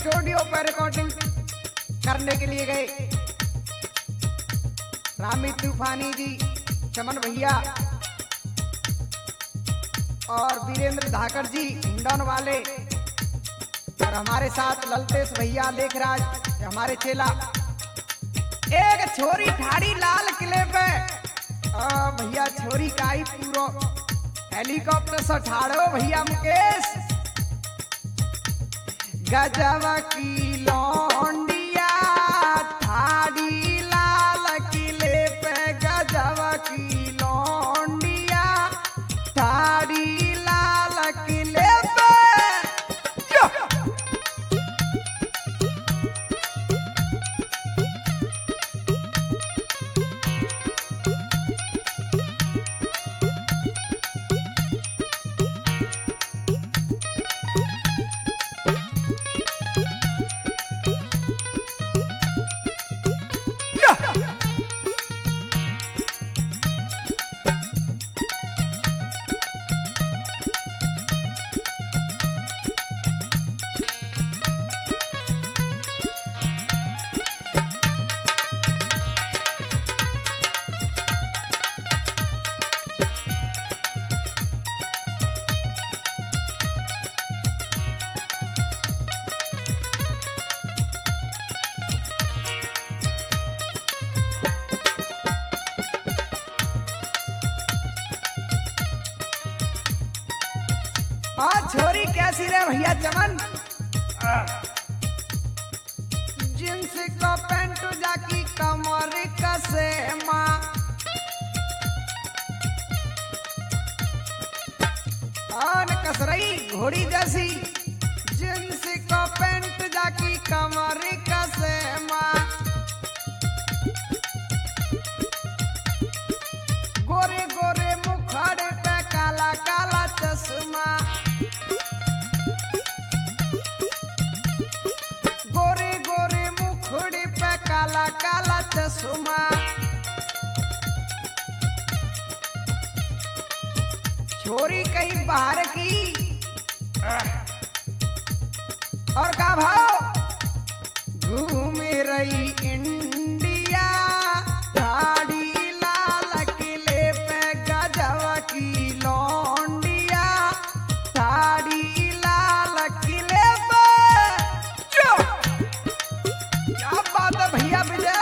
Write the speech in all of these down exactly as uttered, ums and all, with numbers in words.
Studio पर recording करने के लिए गए रामी तूफानी जी, चमन भैया और वीरेंद्र धाकर जी हिंडौन वाले, और हमारे साथ ललतेश भैया लेखराज हमारे चेला। एक छोरी ठाड़ी लाल किले पे भैया छोरी का ही पूरो हेलीकॉप्टर से ठाड़ो भैया मुकेश। गजवा की लौंडिया ठाड़ी लाल किले पे, गजवा की लौंडिया ठाड़ी लाल किले पे। हाँ छोरी कैसी रे भैया चमन, जींस का पैंट जाकी कमर कसे माँ, और कसरई घोड़ी जैसी जींस का पैंट जाकी कमर कसे माँ। गोरे गोरे मुखड़े पे काला काला चश्मा, गोरे गोरे मुखड़े पे काला काला चश्मा। छोरी कहीं बाहर की और का भाव घूम रही इंडिया ठाड़ी लाल किले पे, गजवा की लौंडिया ठाड़ी लाल किले पे। क्या बात है भैया विजय।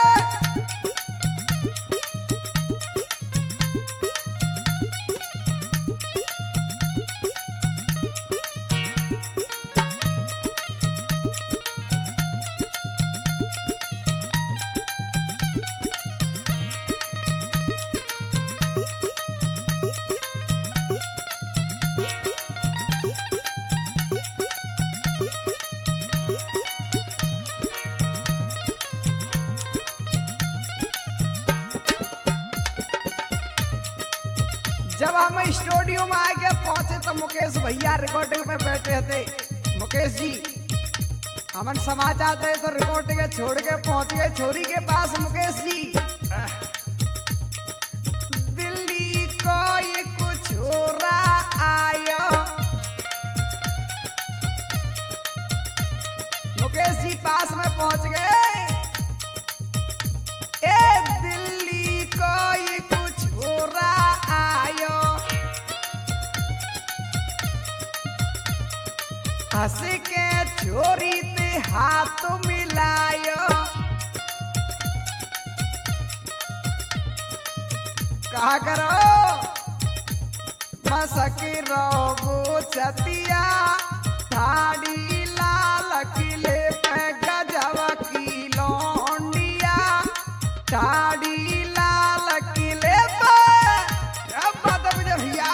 जब हम स्टूडियो में आके पहुंचे तो मुकेश भैया रिकॉर्डिंग में बैठे थे। मुकेश जी हमन समाचार थे तो रिकॉर्डिंग छोड़ के पहुंच गए छोरी के पास। मुकेश जी दिल्ली कोई कुछ हो रहा आयो, मुकेश जी पास में पहुंच गए। ए दिल्ली कोई कुछ हो रहा आयो, हंस के छोरी ते हाथ मिलायो। कहा करो मसक रो छतिया ठाड़ी लाल किले पे, गजवा की लौंडिया ठाड़ी लाल किले पे। क्या बात है भैया।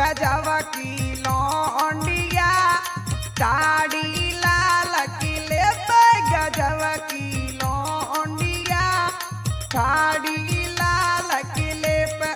गजब की लौंडिया दाढ़ी लाल किले पे गजब की लौंडिया दाढ़ी लाल किले पे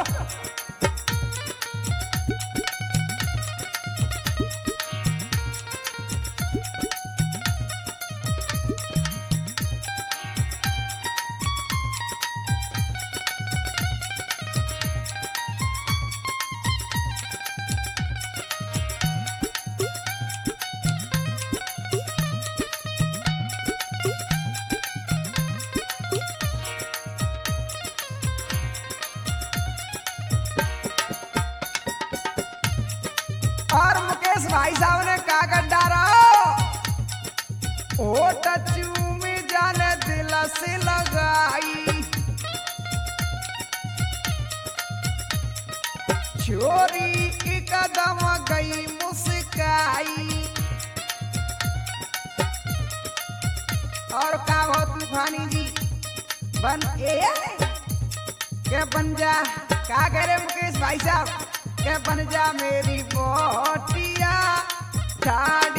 और मुकेश भाई साहब ने कागज डाला ओ टचू में जाने दिल से लगाई छोरी की कदम गई मुस्काई और का हो तूफानी जी बन ए के बन जा का करे मुकेश भाई साहब के बन जा मेरी बोटिया